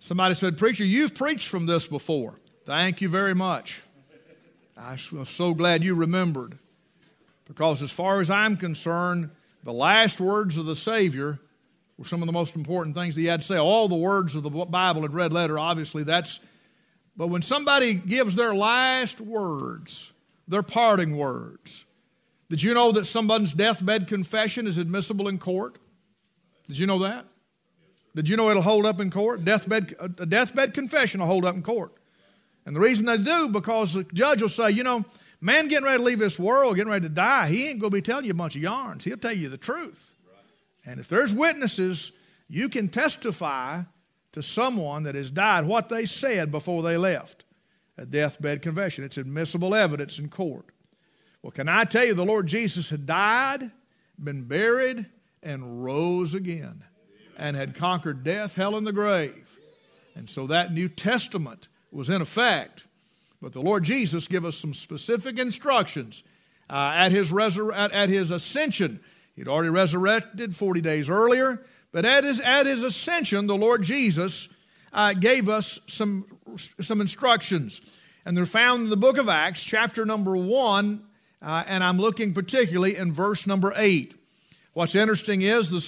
Somebody said, "Preacher, you've preached from this before." Thank you very much. I'm so glad you remembered. Because as far as I'm concerned, the last words of the Savior were some of the most important things he had to say. All the words of the Bible in red letter, obviously, but when somebody gives their last words, their parting words, did you know that someone's deathbed confession is admissible in court? Did you know that? Did you know it'll hold up in court? A deathbed confession will hold up in court. And the reason they do, because the judge will say, man getting ready to leave this world, getting ready to die, he ain't going to be telling you a bunch of yarns. He'll tell you the truth. And if there's witnesses, you can testify to someone that has died what they said before they left. A deathbed confession. It's admissible evidence in court. Well, can I tell you, the Lord Jesus had died, been buried, and rose again, and had conquered death, hell, and the grave. And so that New Testament was in effect. But the Lord Jesus gave us some specific instructions at His ascension. He'd already resurrected 40 days earlier, but at His ascension, the Lord Jesus gave us some instructions. And they're found in the book of Acts, chapter number 1, and I'm looking particularly in verse number 8. What's interesting is the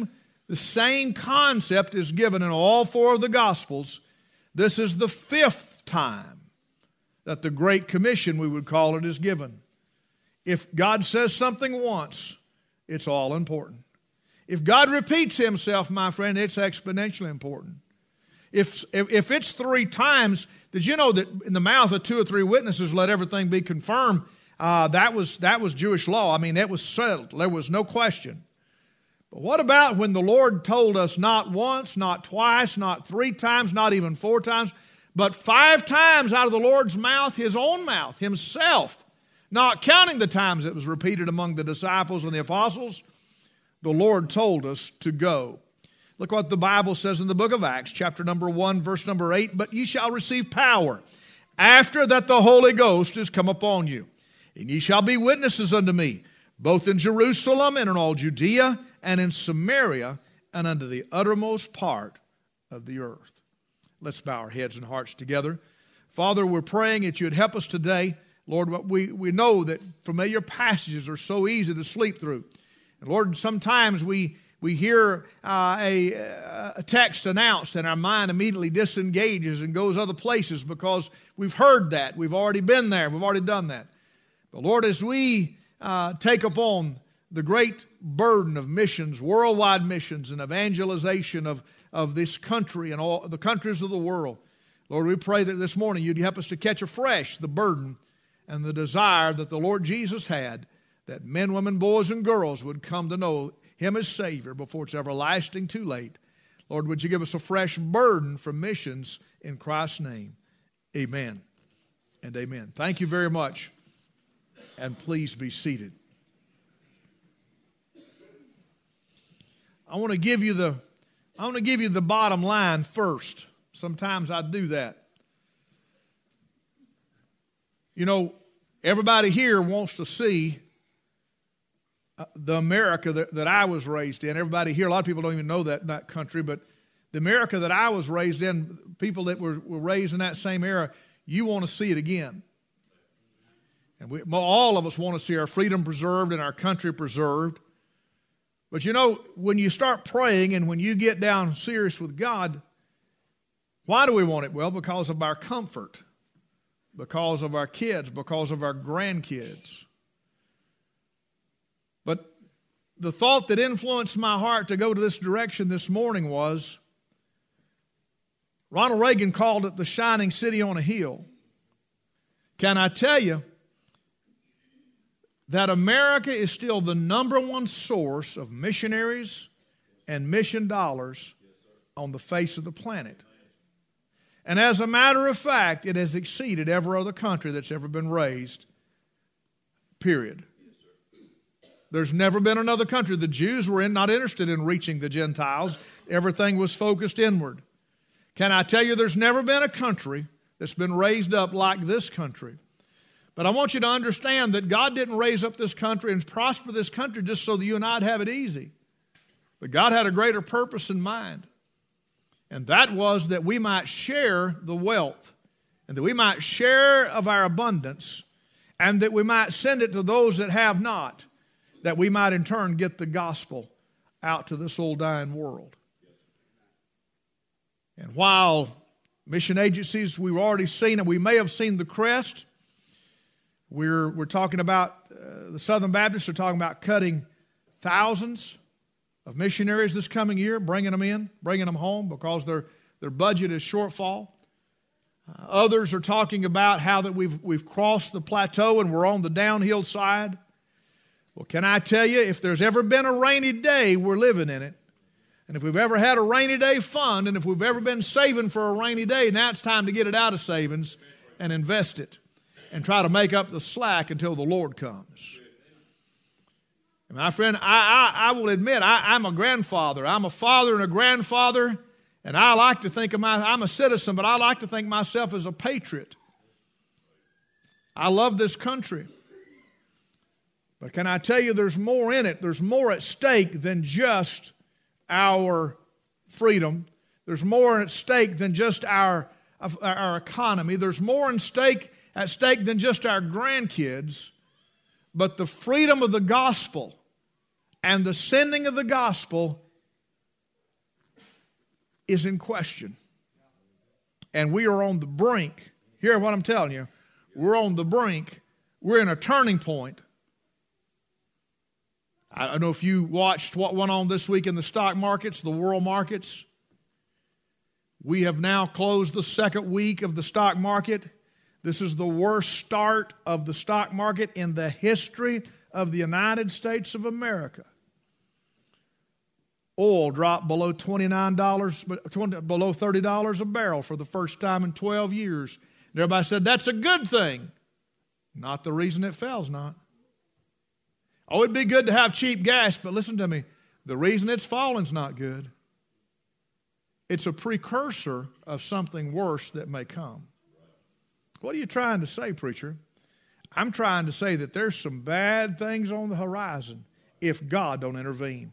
same concept is given in all four of the Gospels. This is the fifth time that the Great Commission, we would call it, is given. If God says something once, it's all important. If God repeats Himself, my friend, it's exponentially important. If it's 3 times, did you know that in the mouth of 2 or 3 witnesses let everything be confirmed? That was Jewish law. I mean, it was settled. There was no question. But what about when the Lord told us not once, not twice, not 3 times, not even 4 times, but 5 times out of the Lord's mouth, His own mouth, Himself, not counting the times it was repeated among the disciples and the apostles, the Lord told us to go. Look what the Bible says in the book of Acts, chapter number 1, verse number 8, "But ye shall receive power after that the Holy Ghost is come upon you. And ye shall be witnesses unto me, both in Jerusalem and in all Judea and in Samaria and unto the uttermost part of the earth." Let's bow our heads and hearts together. Father, we're praying that You'd help us today. Lord, we know that familiar passages are so easy to sleep through. And Lord, sometimes we hear a text announced and our mind immediately disengages and goes other places because we've heard that. We've already been there. We've already done that. But Lord, as we take upon the great burden of missions, worldwide missions and evangelization of this country and all the countries of the world, Lord, we pray that this morning You'd help us to catch afresh the burden and the desire that the Lord Jesus had, that men, women, boys, and girls would come to know Him as Savior before it's everlasting too late. Lord, would You give us a fresh burden for missions in Christ's name. Amen and amen. Thank you very much, and please be seated. I want to give you the bottom line first. Sometimes I do that. Everybody here wants to see the America that I was raised in. Everybody here, a lot of people don't even know that country, but the America that I was raised in, people that were raised in that same era, you want to see it again. And all of us want to see our freedom preserved and our country preserved. But when you start praying and when you get down serious with God, why do we want it? Well, because of our comfort, because of our kids, because of our grandkids. But the thought that influenced my heart to go to this direction this morning was, Ronald Reagan called it the shining city on a hill. Can I tell you that America is still the number one source of missionaries and mission dollars on the face of the planet? And as a matter of fact, it has exceeded every other country that's ever been raised, period. There's never been another country. The Jews were not interested in reaching the Gentiles. Everything was focused inward. Can I tell you, there's never been a country that's been raised up like this country. But I want you to understand that God didn't raise up this country and prosper this country just so that you and I'd have it easy. But God had a greater purpose in mind. And that was that we might share the wealth, and that we might share of our abundance, and that we might send it to those that have not, that we might in turn get the gospel out to this old dying world. And while mission agencies, we've already seen, and we may have seen the crest, we're talking about, the Southern Baptists are talking about cutting thousands of missionaries this coming year, bringing them in, bringing them home because their budget is shortfall. Others are talking about how that we've crossed the plateau and we're on the downhill side. Well, can I tell you, if there's ever been a rainy day, we're living in it. And if we've ever had a rainy day fund, and if we've ever been saving for a rainy day, now it's time to get it out of savings and invest it and try to make up the slack until the Lord comes. And my friend, I will admit, I'm a grandfather. I'm a father and a grandfather, and I like to think I'm a citizen, but I like to think myself as a patriot. I love this country. But can I tell you, there's more in it. There's more at stake than just our freedom. There's more at stake than just our economy. There's more at stake than just our grandkids. But the freedom of the gospel and the sending of the gospel is in question. And we are on the brink. Hear what I'm telling you. We're on the brink. We're in a turning point. I don't know if you watched what went on this week in the stock markets, the world markets. We have now closed the second week of the stock market. This is the worst start of the stock market in the history of the United States of America. Oil dropped below $29, below $30 a barrel for the first time in 12 years. And everybody said, that's a good thing. Not the reason it fell's not. Oh, it'd be good to have cheap gas, but listen to me. The reason it's fallen's not good. It's a precursor of something worse that may come. What are you trying to say, preacher? I'm trying to say that there's some bad things on the horizon if God don't intervene.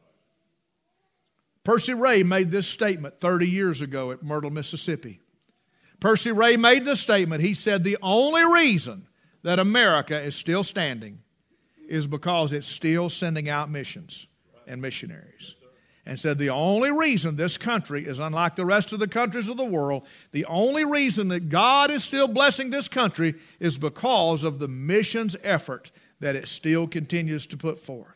Percy Ray made this statement 30 years ago at Myrtle, Mississippi. Percy Ray made this statement. He said, the only reason that America is still standing is because it's still sending out missions and missionaries. And said the only reason this country is unlike the rest of the countries of the world, the only reason that God is still blessing this country is because of the missions effort that it still continues to put forth.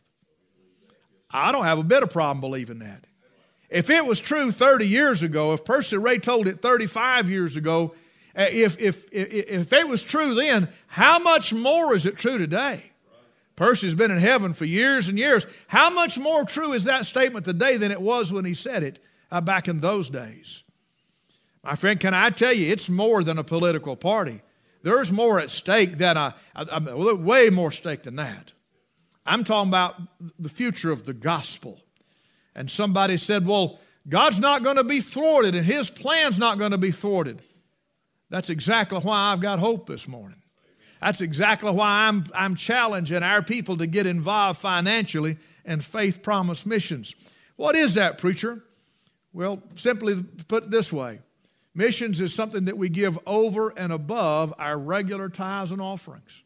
I don't have a bit of problem believing that. If it was true 30 years ago, if Percy Ray told it 35 years ago, if it was true then, how much more is it true today? Percy's been in heaven for years and years. How much more true is that statement today than it was when he said it back in those days? My friend, can I tell you, it's more than a political party. There's more at stake than way more stake than that. I'm talking about the future of the gospel. And somebody said, well, God's not going to be thwarted and His plan's not going to be thwarted. That's exactly why I've got hope this morning. That's exactly why I'm challenging our people to get involved financially in faith promise missions. What is that, preacher? Well, simply put it this way. Missions is something that we give over and above our regular tithes and offerings.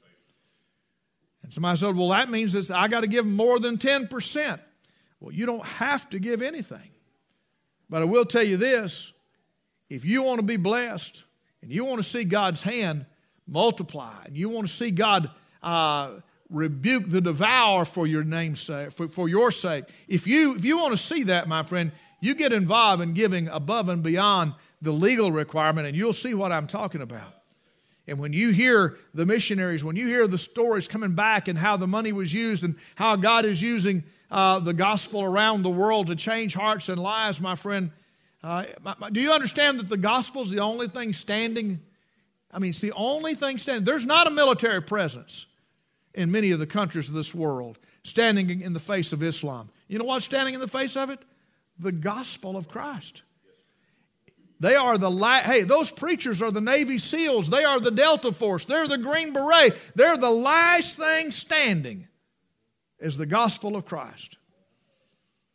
And somebody said, well, that means that I got to give more than 10%. Well, you don't have to give anything. But I will tell you this. If you want to be blessed and you want to see God's hand multiply, and you want to see God rebuke the devourer for your name's sake, for your sake. If you want to see that, my friend, you get involved in giving above and beyond the legal requirement, and you'll see what I'm talking about. And when you hear the missionaries, when you hear the stories coming back and how the money was used and how God is using the gospel around the world to change hearts and lives, my friend, do you understand that the gospel is the only thing standing? I mean, it's the only thing standing. There's not a military presence in many of the countries of this world standing in the face of Islam. You know what's standing in the face of it? The gospel of Christ. They are those preachers are the Navy SEALs. They are the Delta Force. They're the Green Beret. They're the last thing standing is the gospel of Christ.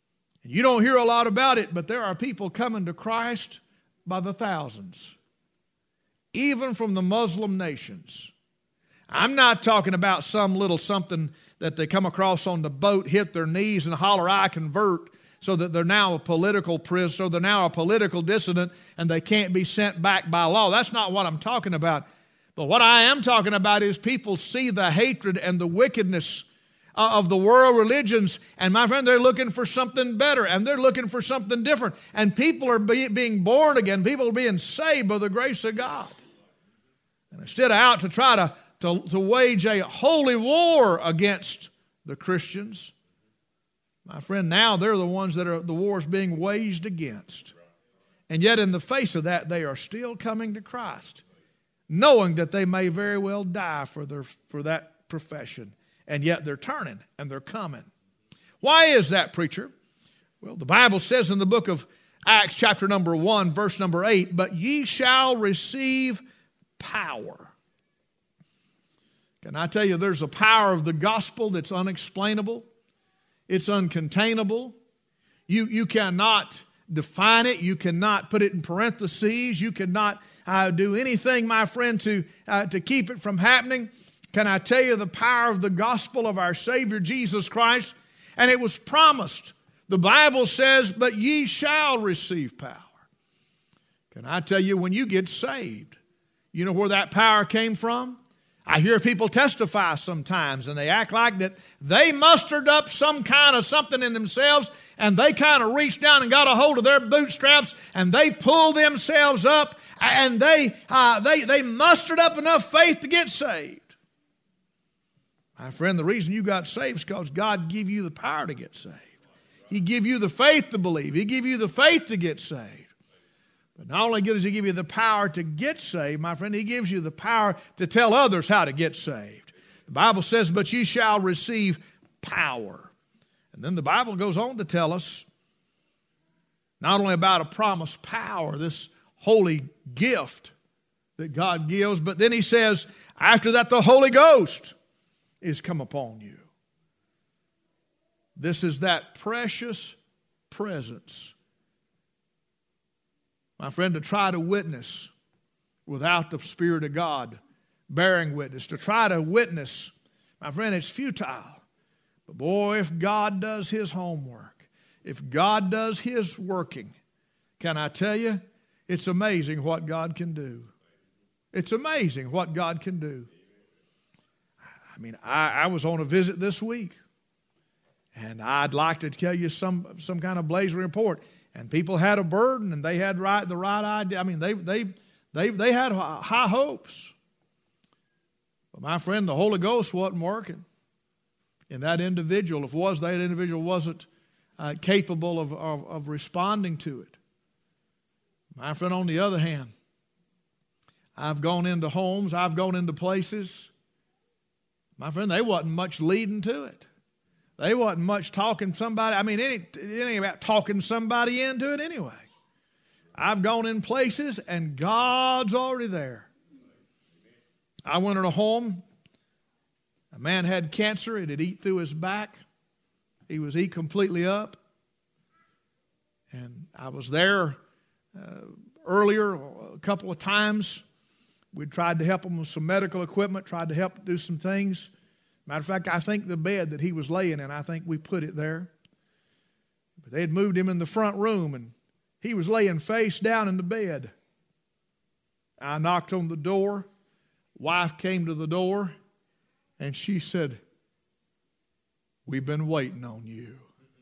And you don't hear a lot about it, but there are people coming to Christ by the thousands, even from the Muslim nations. I'm not talking about some little something that they come across on the boat, hit their knees and holler, I convert, so that they're now a political prisoner, they're now a political dissident, and they can't be sent back by law. That's not what I'm talking about. But what I am talking about is people see the hatred and the wickedness of the world religions, and my friend, they're looking for something better, and they're looking for something different. And people are being born again. People are being saved by the grace of God. And instead of out to try to wage a holy war against the Christians, my friend, now they're the ones that the war's being waged against. And yet in the face of that, they are still coming to Christ, knowing that they may very well die for that profession. And yet they're turning and they're coming. Why is that, preacher? Well, the Bible says in the book of Acts chapter number 1, verse number 8, but ye shall receive power. Can I tell you, there's a power of the gospel that's unexplainable. It's uncontainable. You cannot define it. You cannot put it in parentheses. You cannot do anything, my friend, to keep it from happening. Can I tell you the power of the gospel of our Savior Jesus Christ? And it was promised. The Bible says, but ye shall receive power. Can I tell you, when you get saved, you know where that power came from? I hear people testify sometimes, and they act like that they mustered up some kind of something in themselves, and they kind of reached down and got a hold of their bootstraps, and they pulled themselves up, and they mustered up enough faith to get saved. My friend, the reason you got saved is because God gave you the power to get saved. He gave you the faith to believe. He gave you the faith to get saved. But not only does He give you the power to get saved, my friend, He gives you the power to tell others how to get saved. The Bible says, but ye shall receive power. And then the Bible goes on to tell us not only about a promised power, this holy gift that God gives, but then He says, after that the Holy Ghost is come upon you. This is that precious presence. My friend, to try to witness without the Spirit of God bearing witness, to try to witness, my friend, it's futile. But boy, if God does His homework, if God does His working, can I tell you, it's amazing what God can do. It's amazing what God can do. I mean, I was on a visit this week, and I'd like to tell you some kind of blazing report. And people had a burden, and they had the right idea. I mean, they had high hopes. But my friend, the Holy Ghost wasn't working in that individual. If that individual wasn't capable of responding to it. My friend, on the other hand, I've gone into homes, I've gone into places. My friend, they wasn't much leading to it. They wasn't much talking somebody. I mean, it ain't about talking somebody into it anyway. I've gone in places and God's already there. I went in a home. A man had cancer. It had eat through his back. He was eat completely up. And I was there earlier a couple of times. We tried to help him with some medical equipment, tried to help do some things. Matter of fact, I think the bed that he was laying in, I think we put it there. But they had moved him in the front room, and he was laying face down in the bed. I knocked on the door. Wife came to the door, and she said, "We've been waiting on you."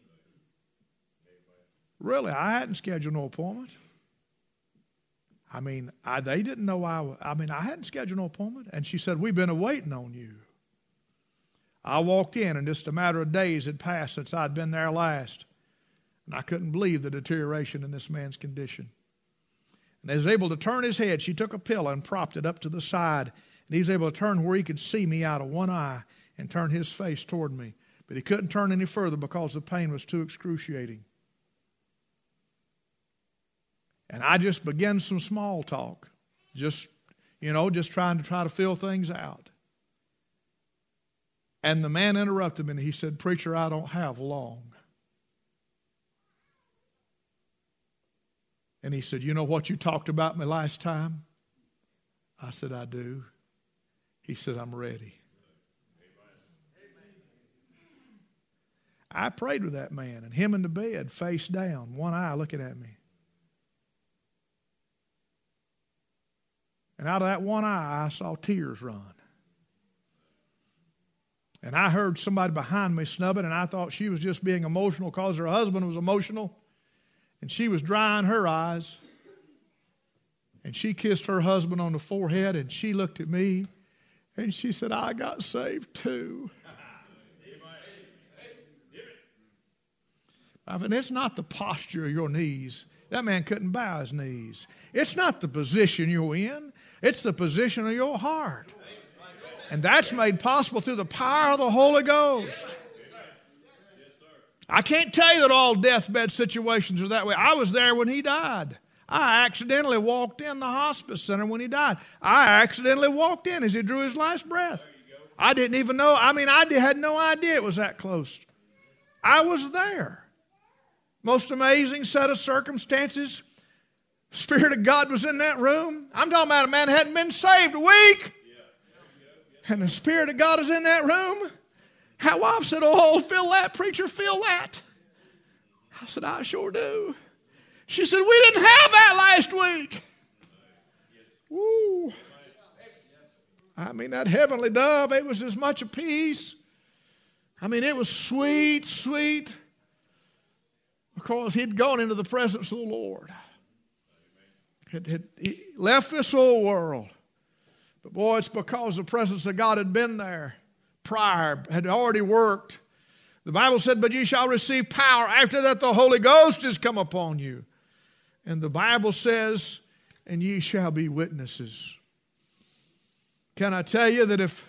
Really, I hadn't scheduled no appointment. I mean, they didn't know I hadn't scheduled no appointment. And she said, "We've been waiting on you." I walked in, and just a matter of days had passed since I'd been there last. And I couldn't believe the deterioration in this man's condition. And as he was able to turn his head, she took a pillow and propped it up to the side. And he was able to turn where he could see me out of one eye and turn his face toward me. But he couldn't turn any further because the pain was too excruciating. And I just began some small talk, just trying to fill things out. And the man interrupted me and he said, "Preacher, I don't have long." And he said, you know what you talked about me last time? I said, I do. He said, I'm ready. I prayed with that man, and him in the bed, face down, one eye looking at me. And out of that one eye, I saw tears run. And I heard somebody behind me snubbing, and I thought she was just being emotional because her husband was emotional. And she was drying her eyes. And she kissed her husband on the forehead, and she looked at me, and she said, I got saved too. I mean, it's not the posture of your knees. That man couldn't bow his knees. It's not the position you're in. It's the position of your heart. And that's made possible through the power of the Holy Ghost. I can't tell you that all deathbed situations are that way. I was there when he died. I accidentally walked in the hospice center when he died. I accidentally walked in as he drew his last breath. I didn't even know. I had no idea it was that close. I was there. Most amazing set of circumstances. Spirit of God was in that room. I'm talking about a man who hadn't been saved a week. And the Spirit of God is in that room. My wife said, oh, feel that, preacher, feel that. I said, I sure do. She said, we didn't have that last week. Woo. I mean, that heavenly dove, it was as much a peace. I mean, it was sweet, sweet. Because he'd gone into the presence of the Lord. He left this old world. But boy, it's because the presence of God had been there prior, had already worked. The Bible said, but ye shall receive power. After that the Holy Ghost is come upon you. And the Bible says, and ye shall be witnesses. Can I tell you that if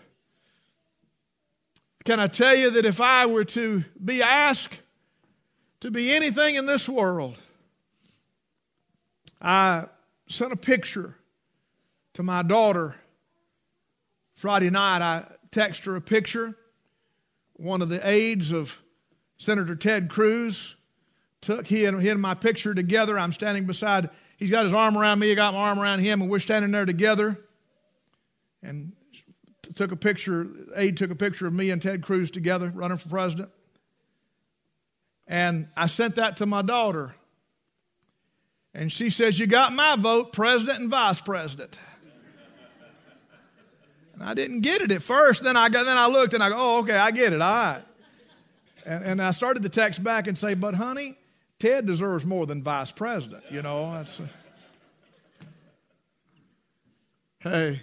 I were to be asked to be anything in this world, I sent a picture to my daughter Friday night. I texted her a picture. One of the aides of Senator Ted Cruz took. He and my picture together. I'm standing beside. He's got his arm around me. I got my arm around him, and we're standing there together. And took a picture. Aide took a picture of me and Ted Cruz together, running for president. And I sent that to my daughter. And she says, you got my vote, president and vice president. And I didn't get it at first. Then I looked and I go, oh, okay, I get it. All right. And I started to text back and say, but honey, Ted deserves more than vice president. You know, that's... Hey,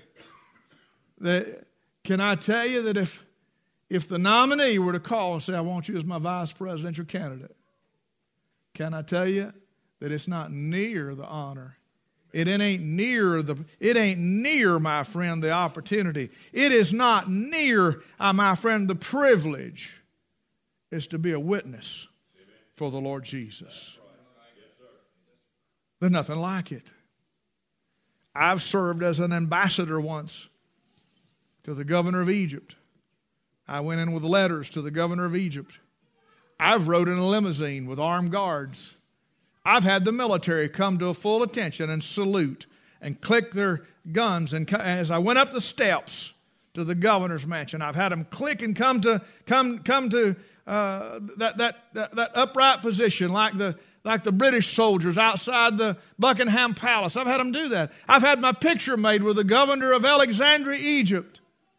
can I tell you that if the nominee were to call and say, I want you as my vice presidential candidate, can I tell you that it's not near the honor? It ain't near, my friend, the opportunity. It is not near, my friend, the privilege is to be a witness for the Lord Jesus. There's nothing like it. I've served as an ambassador once to the governor of Egypt. I went in with letters to the governor of Egypt. I've rode in a limousine with armed guards. I've had the military come to a full attention and salute and click their guns. And as I went up the steps to the governor's mansion, I've had them click and come to that upright position like the British soldiers outside the Buckingham Palace. I've had them do that. I've had my picture made with the governor of Alexandria, Egypt.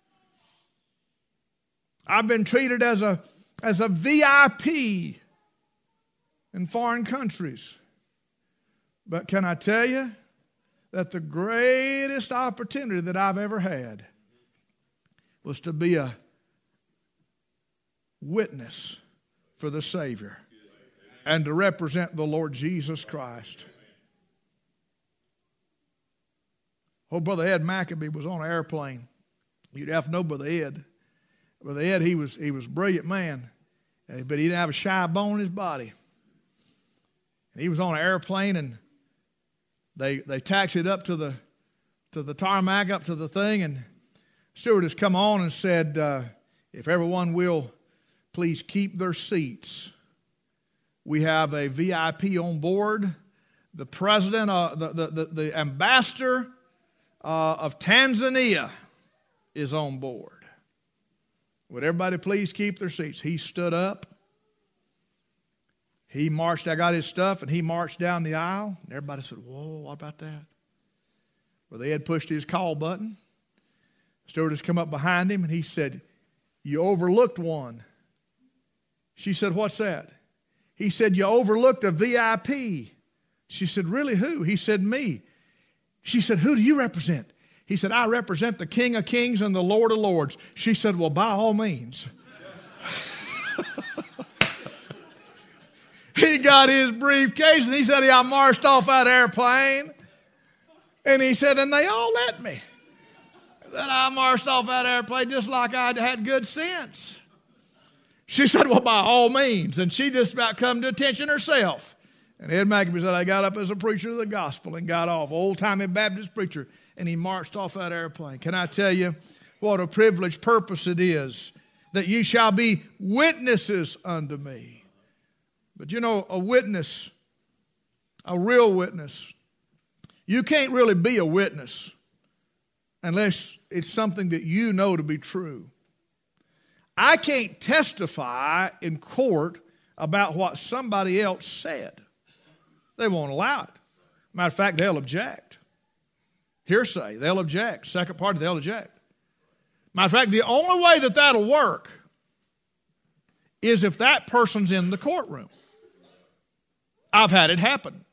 I've been treated as a VIP in foreign countries. But can I tell you that the greatest opportunity that I've ever had was to be a witness for the Savior and to represent the Lord Jesus Christ. Oh, Brother Ed Maccabee was on an airplane. You'd have to know Brother Ed. Brother Ed, he was a brilliant man, but he didn't have a shy bone in his body. And he was on an airplane, and they taxied up to the tarmac, up to the thing, and stewardess come on and said, if everyone will please keep their seats. We have a VIP on board the president, the ambassador of Tanzania is on board. Would everybody please keep their seats? He stood up. He marched, I got his stuff, and he marched down the aisle. And everybody said, whoa, what about that? Well, they had pushed his call button. Stewardess come up behind him, and he said, you overlooked one. She said, what's that? He said, you overlooked a VIP. She said, really, who? He said, me. She said, who do you represent? He said, I represent the King of Kings and the Lord of Lords. She said, well, by all means. He got his briefcase, and he said, I marched off that airplane. And he said, and they all let me. Then I marched off that airplane just like I had good sense. She said, well, by all means. And she just about come to attention herself. And Ed McAfee said, I got up as a preacher of the gospel and got off, old-timey Baptist preacher, and he marched off that airplane. Can I tell you what a privileged purpose it is that ye shall be witnesses unto me. But you know, a witness, a real witness, you can't really be a witness unless it's something that you know to be true. I can't testify in court about what somebody else said. They won't allow it. Matter of fact, they'll object. Hearsay, they'll object. Second party, they'll object. Matter of fact, the only way that that'll work is if that person's in the courtroom. I've had it happen.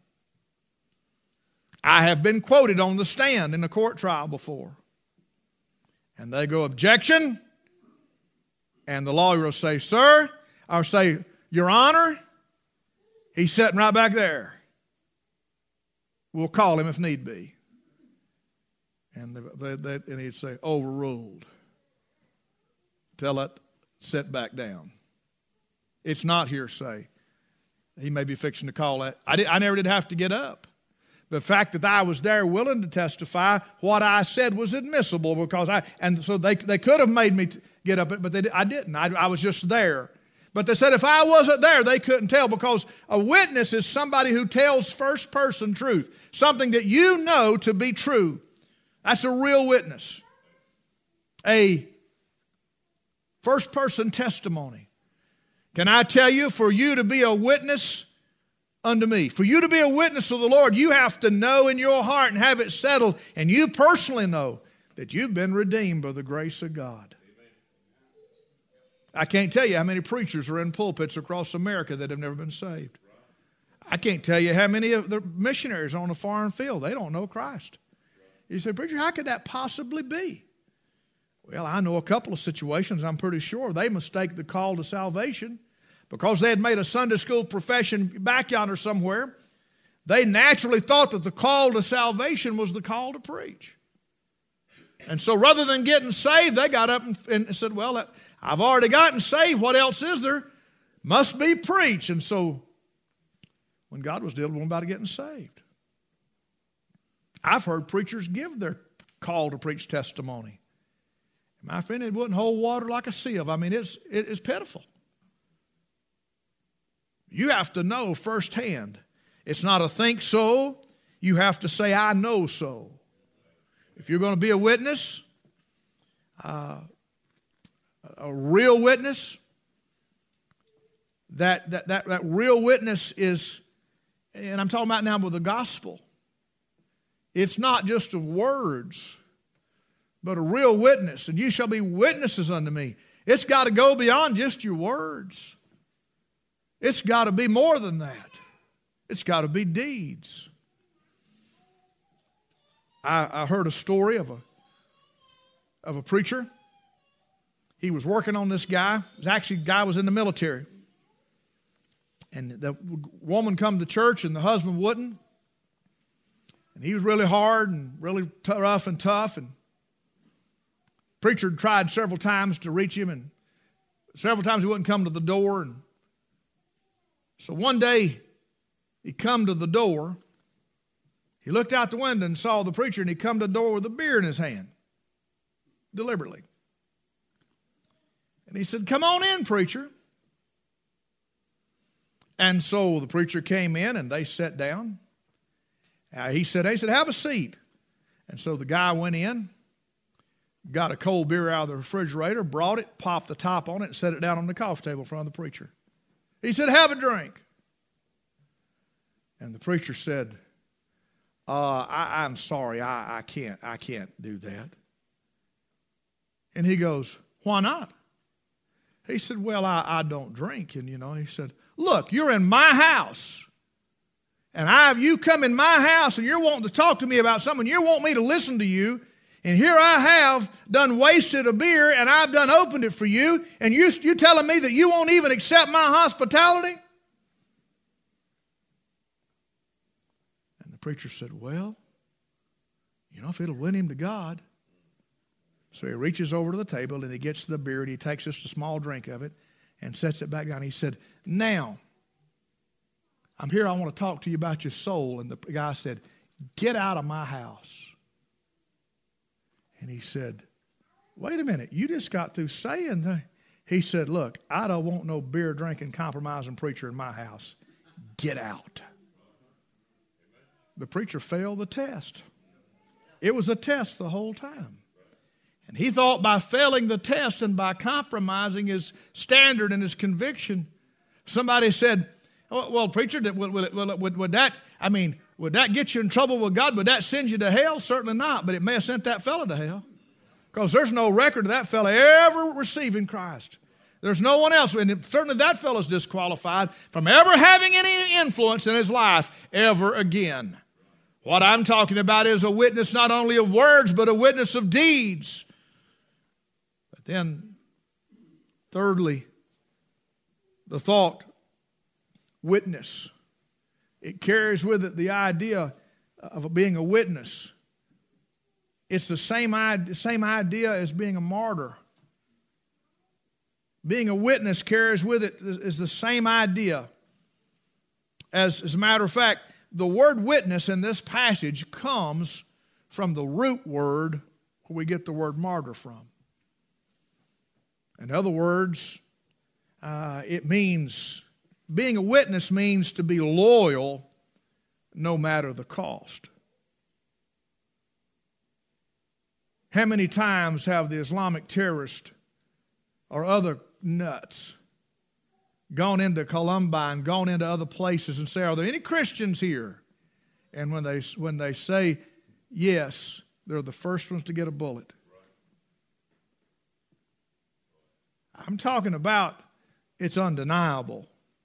I have been quoted on the stand in a court trial before. And they go, objection. And the lawyer will say, sir, or say, Your Honor, he's sitting right back there. We'll call him if need be. And he'd say, overruled. Tell it, sit back down. It's not hearsay. He may be fixing to call that. I never did have to get up. The fact that I was there willing to testify, what I said was admissible because and so they could have made me get up, but I didn't. I was just there. But they said if I wasn't there, they couldn't tell because a witness is somebody who tells first person truth, something that you know to be true. That's a real witness. A first person testimony. Can I tell you, for you to be a witness unto me, for you to be a witness of the Lord, you have to know in your heart and have it settled, and you personally know that you've been redeemed by the grace of God. I can't tell you how many preachers are in pulpits across America that have never been saved. I can't tell you how many of the missionaries on a foreign field, they don't know Christ. You say, preacher, how could that possibly be? Well, I know a couple of situations, I'm pretty sure. They mistake the call to salvation because they had made a Sunday school profession back yonder somewhere. They naturally thought that the call to salvation was the call to preach. And so rather than getting saved, they got up and said, well, I've already gotten saved. What else is there? Must be preach. And so when God was dealing with them about getting saved, I've heard preachers give their call to preach testimony. My friend, it wouldn't hold water like a sieve. I mean, it's pitiful. You have to know firsthand. It's not a think so. You have to say, I know so. If you're going to be a witness, a real witness, that real witness is, and I'm talking about now with the gospel, it's not just of words, but a real witness. And you shall be witnesses unto me. It's got to go beyond just your words. It's got to be more than that. It's got to be deeds. I heard a story of a preacher. He was working on this guy. The guy was in the military. And the woman come to church and the husband wouldn't. And he was really hard and really rough and tough. And preacher tried several times to reach him, and several times he wouldn't come to the door. And so one day he come to the door. He looked out the window and saw the preacher, and he come to the door with a beer in his hand, deliberately. And he said, come on in, preacher. And so the preacher came in, and they sat down. He said, have a seat. And so the guy went in, got a cold beer out of the refrigerator, brought it, popped the top on it, and set it down on the coffee table in front of the preacher. He said, have a drink. And the preacher said, I'm sorry, I can't do that. And he goes, why not? He said, well, I don't drink. And, he said, look, you're in my house. And I have you come in my house and you're wanting to talk to me about something. You want me to listen to you. And here I have done wasted a beer and I've done opened it for you. And you're telling me that you won't even accept my hospitality? And the preacher said, well, if it'll win him to God. So he reaches over to the table and he gets the beer and he takes just a small drink of it and sets it back down. He said, now, I'm here, I want to talk to you about your soul. And the guy said, get out of my house. And he said, wait a minute, you just got through saying that. He said, look, I don't want no beer drinking, compromising preacher in my house. Get out. The preacher failed the test. It was a test the whole time. And he thought by failing the test and by compromising his standard and his conviction, somebody said, well, preacher, would that get you in trouble with God? Would that send you to hell? Certainly not, but it may have sent that fellow to hell. Because there's no record of that fellow ever receiving Christ. There's no one else, and certainly that fellow's disqualified from ever having any influence in his life ever again. What I'm talking about is a witness not only of words, but a witness of deeds. But then, thirdly, the thought, witness. It carries with it the idea of being a witness. It's the same idea as being a martyr. Being a witness carries with it is the same idea. As a matter of fact, the word witness in this passage comes from the root word where we get the word martyr from. In other words, being a witness means to be loyal no matter the cost. How many times have the Islamic terrorists or other nuts gone into Columbine, gone into other places and say, are there any Christians here? And when they say yes, they're the first ones to get a bullet. I'm talking about it's undeniable.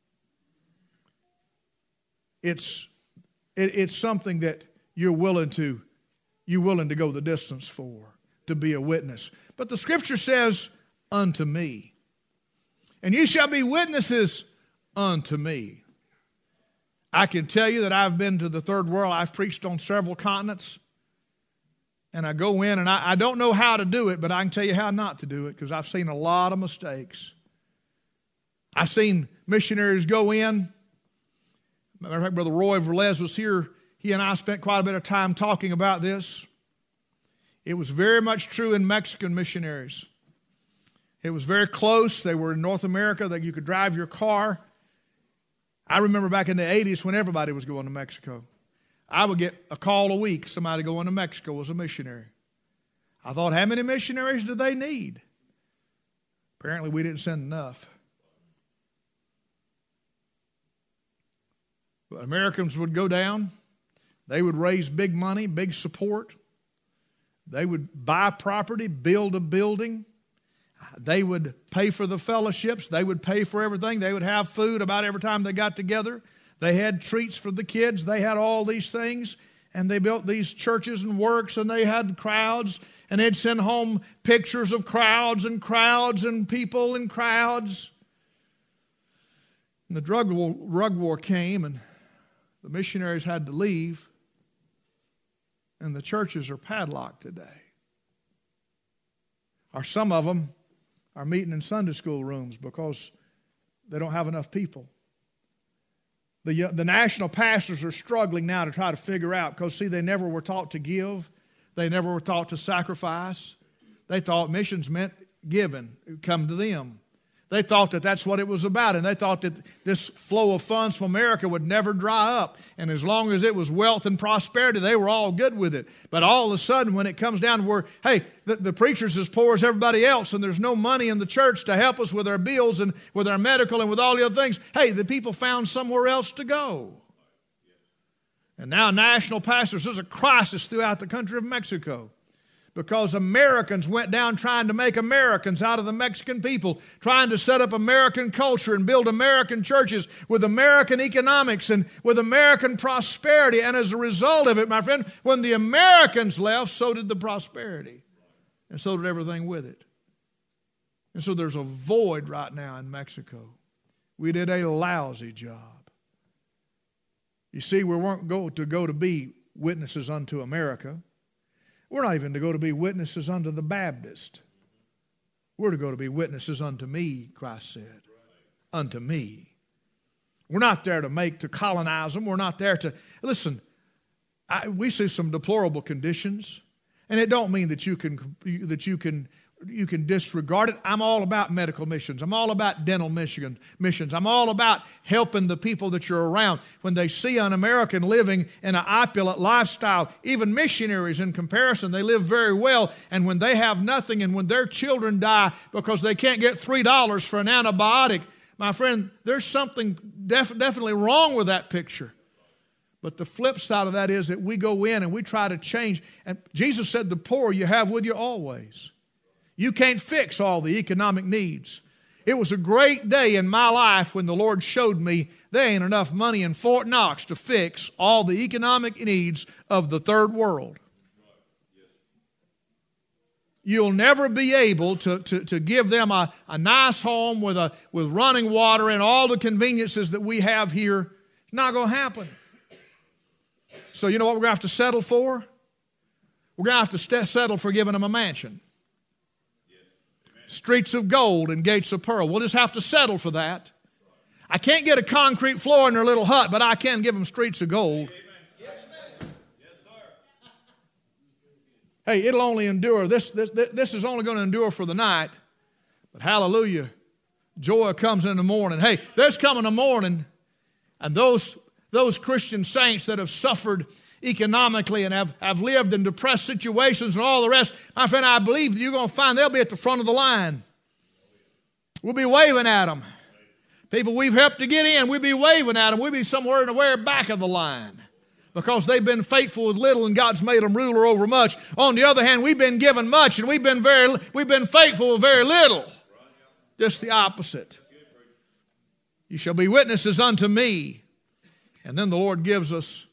It's something that you're willing to go the distance for, to be a witness. But the Scripture says, unto me. And you shall be witnesses unto me. I can tell you that I've been to the third world. I've preached on several continents. And I go in, and I don't know how to do it, but I can tell you how not to do it because I've seen a lot of mistakes. I've seen missionaries go in. Matter of fact, Brother Roy Velez was here. He and I spent quite a bit of time talking about this. It was very much true in Mexican missionaries. It was very close. They were in North America, that you could drive your car. I remember back in the 80s when everybody was going to Mexico. I would get a call a week, somebody going to Mexico was a missionary. I thought, how many missionaries do they need? Apparently we didn't send enough. But Americans would go down. They would raise big money, big support. They would buy property, build a building. They would pay for the fellowships. They would pay for everything. They would have food about every time they got together. They had treats for the kids. They had all these things. And they built these churches and works, and they had crowds. And they'd send home pictures of crowds and people and crowds. And the drug war came, and the missionaries had to leave. And the churches are padlocked today. Or some of them are meeting in Sunday school rooms because they don't have enough people. The national pastors are struggling now to try to figure out, because, see, they never were taught to give. They never were taught to sacrifice. They thought missions meant giving, come to them. They thought that that's what it was about, and they thought that this flow of funds from America would never dry up. And as long as it was wealth and prosperity, they were all good with it. But all of a sudden, when it comes down to where, hey, the preacher's as poor as everybody else, and there's no money in the church to help us with our bills and with our medical and with all the other things, hey, the people found somewhere else to go. And now national pastors, there's a crisis throughout the country of Mexico, because Americans went down trying to make Americans out of the Mexican people, trying to set up American culture and build American churches with American economics and with American prosperity. And as a result of it, my friend, when the Americans left, so did the prosperity. And so did everything with it. And so there's a void right now in Mexico. We did a lousy job. You see, we weren't to go to be witnesses unto America. We're not even to go to be witnesses unto the Baptist. We're to go to be witnesses unto me, Christ said. Unto me. We're not there to colonize them. We're not there to, listen, we see some deplorable conditions, and it don't mean that you can disregard it. I'm all about medical missions. I'm all about dental missions. I'm all about helping the people that you're around. When they see an American living in an opulent lifestyle, even missionaries in comparison, they live very well. And when they have nothing and when their children die because they can't get $3 for an antibiotic, my friend, there's something definitely wrong with that picture. But the flip side of that is that we go in and we try to change. And Jesus said, the poor you have with you always. You can't fix all the economic needs. It was a great day in my life when the Lord showed me there ain't enough money in Fort Knox to fix all the economic needs of the third world. You'll never be able to give them a nice home with running water and all the conveniences that we have here. It's not going to happen. So you know what we're going to have to settle for? We're going to have to settle for giving them a mansion. Streets of gold and gates of pearl. We'll just have to settle for that. I can't get a concrete floor in their little hut, but I can give them streets of gold. Hey, it'll only endure. This is only going to endure for the night. But hallelujah, joy comes in the morning. Hey, there's coming a morning, and those Christian saints that have suffered economically and have lived in depressed situations and all the rest, my friend, I believe that you're going to find they'll be at the front of the line. We'll be waving at them. People we've helped to get in, we'll be waving at them. We'll be somewhere in the very back of the line because they've been faithful with little and God's made them ruler over much. On the other hand, we've been given much and we've been faithful with very little. Just the opposite. You shall be witnesses unto me. And then the Lord gives us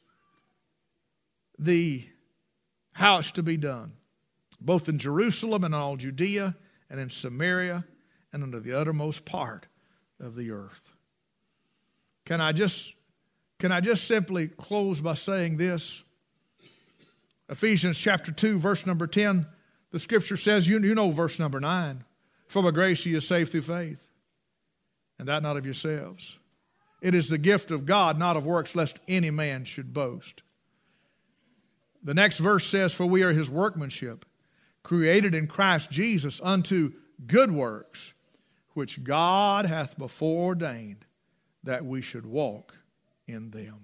how it's to be done, both in Jerusalem and all Judea and in Samaria and unto the uttermost part of the earth. Can I just simply close by saying this? Ephesians chapter 2, verse number 10, the scripture says, you know verse number 9, for by grace you are saved through faith, and that not of yourselves. It is the gift of God, not of works, lest any man should boast. The next verse says, for we are his workmanship, created in Christ Jesus unto good works, which God hath before ordained that we should walk in them.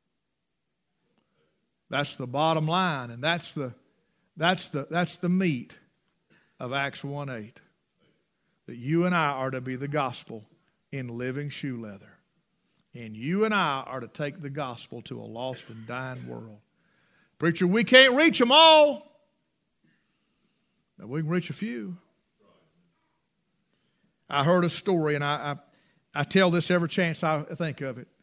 That's the bottom line, and that's the meat of Acts 1:8. That you and I are to be the gospel in living shoe leather. And you and I are to take the gospel to a lost and dying world. Preacher, we can't reach them all, but we can reach a few. I heard a story, and I tell this every chance I think of it.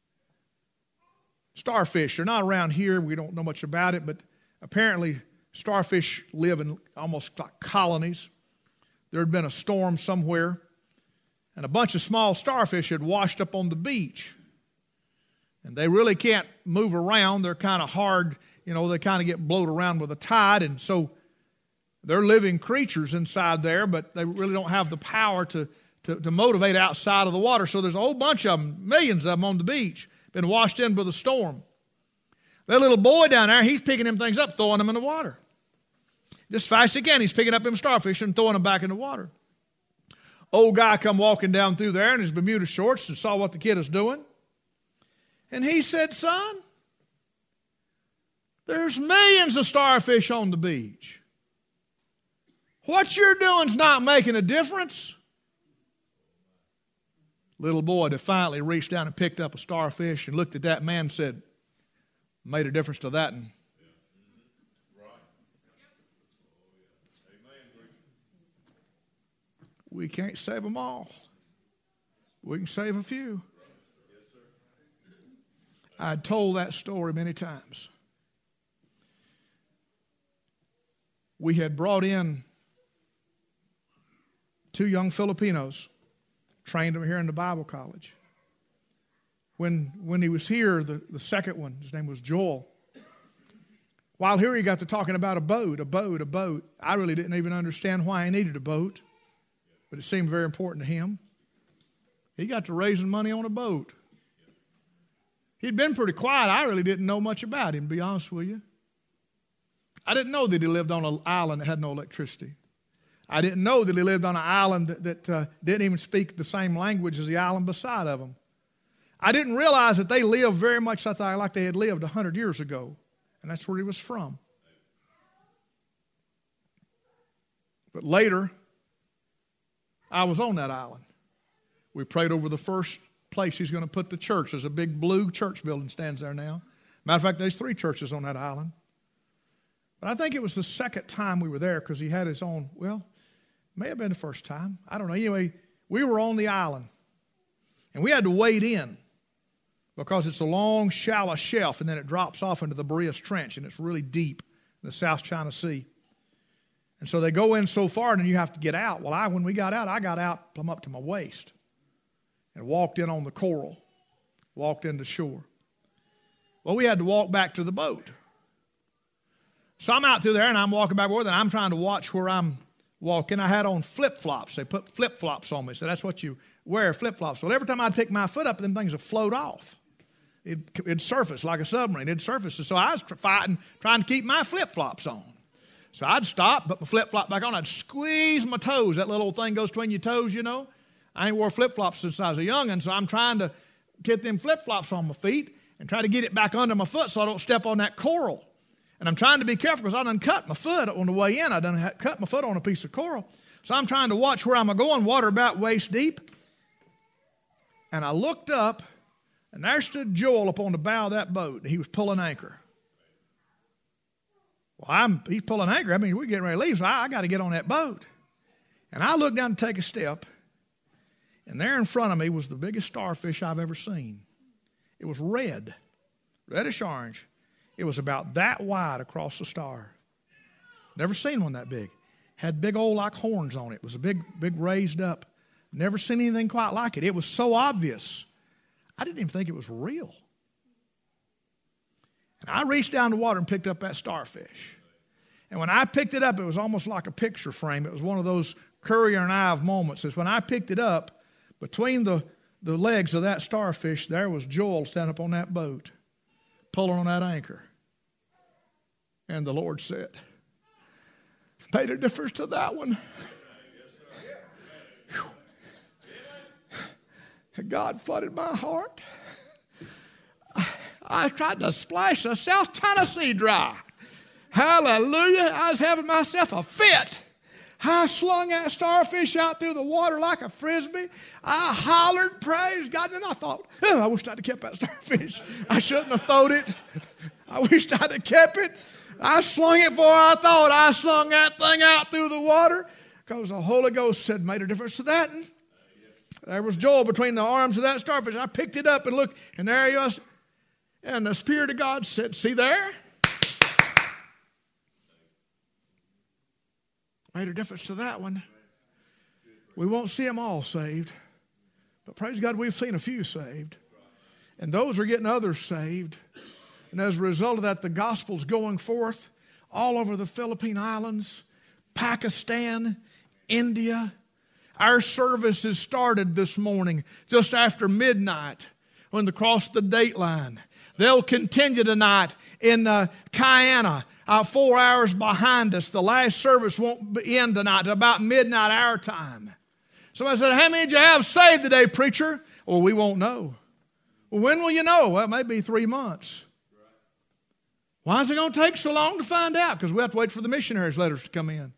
Starfish, they're not around here. We don't know much about it, but apparently starfish live in almost like colonies. There had been a storm somewhere, and a bunch of small starfish had washed up on the beach. And they really can't move around. They're kind of hard. They kind of get blown around with the tide. And so they're living creatures inside there, but they really don't have the power to motivate outside of the water. So there's a whole bunch of them, millions of them on the beach, been washed in by the storm. That little boy down there, he's picking them things up, throwing them in the water. Just fast again, he's picking up them starfish and throwing them back in the water. Old guy come walking down through there in his Bermuda shorts and saw what the kid was doing. And he said, son, there's millions of starfish on the beach. What you're doing's not making a difference. Little boy defiantly reached down and picked up a starfish and looked at that man and said, made a difference to that one. We can't save them all. We can save a few. I told that story many times. We had brought in 2 young Filipinos, trained them here in the Bible college. When he was here, the second one, his name was Joel. While here he got to talking about a boat. I really didn't even understand why he needed a boat, but it seemed very important to him. He got to raising money on a boat. He'd been pretty quiet. I really didn't know much about him, to be honest with you. I didn't know that he lived on an island that had no electricity. I didn't know that he lived on an island that didn't even speak the same language as the island beside of him. I didn't realize that they lived very much like they had lived 100 years ago, and that's where he was from. But later, I was on that island. We prayed over the first place he's going to put the church. There's a big blue church building stands there now. Matter of fact, there's 3 churches on that island. But I think it was the second time we were there because he had his own, well, may have been the first time. I don't know. Anyway, we were on the island. And we had to wade in because it's a long, shallow shelf, and then it drops off into the Boreas Trench, and it's really deep in the South China Sea. And so they go in so far, and then you have to get out. Well, when we got out plumb up to my waist and walked in on the coral, walked into shore. Well, we had to walk back to the boat. So I'm out through there, and I'm walking back with it, and I'm trying to watch where I'm walking. I had on flip-flops. They put flip-flops on me. So that's what you wear, flip-flops. Well, every time I'd pick my foot up, them things would float off. It'd surface like a submarine. It'd surface. So I was fighting, trying to keep my flip-flops on. So I'd stop, put my flip-flop back on. I'd squeeze my toes. That little thing goes between your toes, you know. I ain't wore flip-flops since I was a young'un, so I'm trying to get them flip-flops on my feet and try to get it back under my foot so I don't step on that coral. And I'm trying to be careful because I done cut my foot on the way in. I done cut my foot on a piece of coral. So I'm trying to watch where I'm going, water about waist deep. And I looked up, and there stood Joel up on the bow of that boat. He was pulling anchor. Well, he's pulling anchor. I mean, we're getting ready to leave, so I got to get on that boat. And I looked down to take a step, and there in front of me was the biggest starfish I've ever seen. It was red, reddish orange. It was about that wide across the star. Never seen one that big. Had big old like horns on it. It was a big raised up. Never seen anything quite like it. It was so obvious. I didn't even think it was real. And I reached down the water and picked up that starfish. And when I picked it up, it was almost like a picture frame. It was one of those Currier and Ive moments. It's when I picked it up, between the legs of that starfish, there was Joel standing up on that boat, pulling on that anchor. And the Lord said, made a difference to that one. God flooded my heart. I tried to splash the South China Sea dry. Hallelujah. I was having myself a fit. I slung that starfish out through the water like a frisbee. I hollered, praise God. And I thought, oh, I wished I'd have kept that starfish. I shouldn't have thrown it. I wished I'd have kept it. I slung it before I thought. I slung that thing out through the water because the Holy Ghost said, made a difference to that. And there was Joel between the arms of that starfish. I picked it up and looked, and there he was. And the Spirit of God said, see there? Made a difference to that one. We won't see them all saved. But praise God, we've seen a few saved. And those are getting others saved. And as a result of that, the gospel's going forth all over the Philippine Islands, Pakistan, India. Our service is started this morning just after midnight when they cross the date line. They'll continue tonight in Guyana, 4 hours behind us. The last service won't end tonight, about midnight our time. Somebody said, how many did you have saved today, preacher? Well, we won't know. Well, when will you know? Well, it may be 3 months. Why is it going to take so long to find out? Because we have to wait for the missionaries' letters to come in.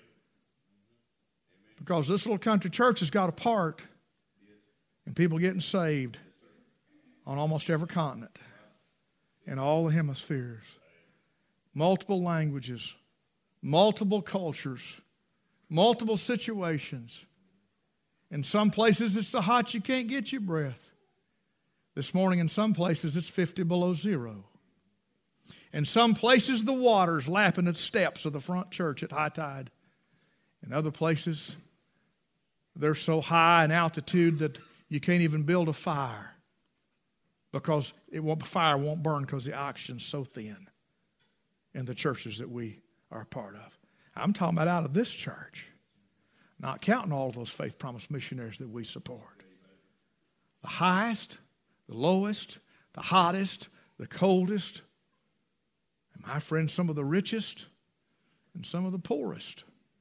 Because this little country church has got a part in people getting saved on almost every continent, in all the hemispheres. Multiple languages, multiple cultures, multiple situations. In some places it's so hot you can't get your breath. This morning in some places it's 50 below zero. In some places the water's lapping at the steps of the front church at high tide. In other places they're so high in altitude that you can't even build a fire because fire won't burn because the oxygen's so thin in the churches that we are a part of. I'm talking about out of this church, not counting all of those Faith Promise missionaries that we support. The highest, the lowest, the hottest, the coldest, and my friends, some of the richest and some of the poorest.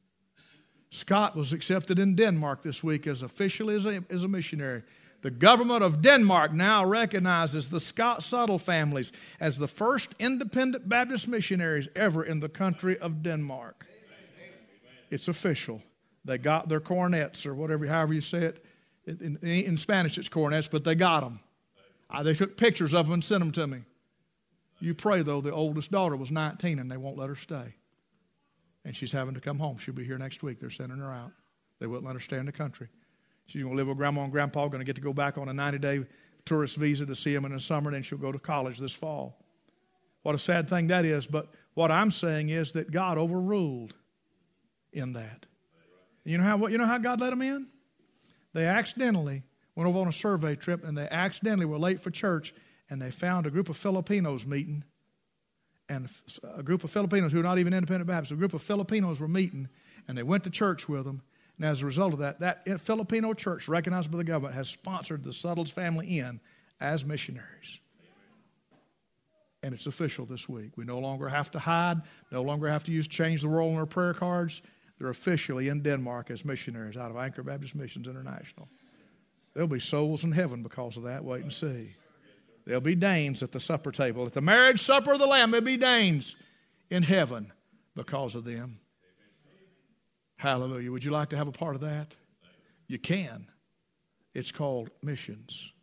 Scott was accepted in Denmark this week as officially as a missionary. The government of Denmark now recognizes the Scott Suttle families as the first independent Baptist missionaries ever in the country of Denmark. It's official. They got their coronets, or whatever, however you say it. In Spanish it's coronets, but they got them. They took pictures of them and sent them to me. You pray, though, the oldest daughter was 19 and they won't let her stay. And she's having to come home. She'll be here next week. They're sending her out. They wouldn't let her stay in the country. She's going to live with Grandma and Grandpa, going to get to go back on a 90-day tourist visa to see them in the summer, and then she'll go to college this fall. What a sad thing that is, but what I'm saying is that God overruled in that. You know how God let them in? They accidentally went over on a survey trip, and they accidentally were late for church, and they found a group of Filipinos meeting, and a group of Filipinos who are not even independent Baptists, a group of Filipinos were meeting, and they went to church with them. And as a result of that Filipino church, recognized by the government, has sponsored the Suttles family in as missionaries. And it's official this week. We no longer have to hide, no longer have to change the world on our prayer cards. They're officially in Denmark as missionaries out of Anchor Baptist Missions International. There'll be souls in heaven because of that. Wait and see. There'll be Danes at the supper table. At the marriage supper of the Lamb, there'll be Danes in heaven because of them. Hallelujah. Would you like to have a part of that? You can. It's called missions.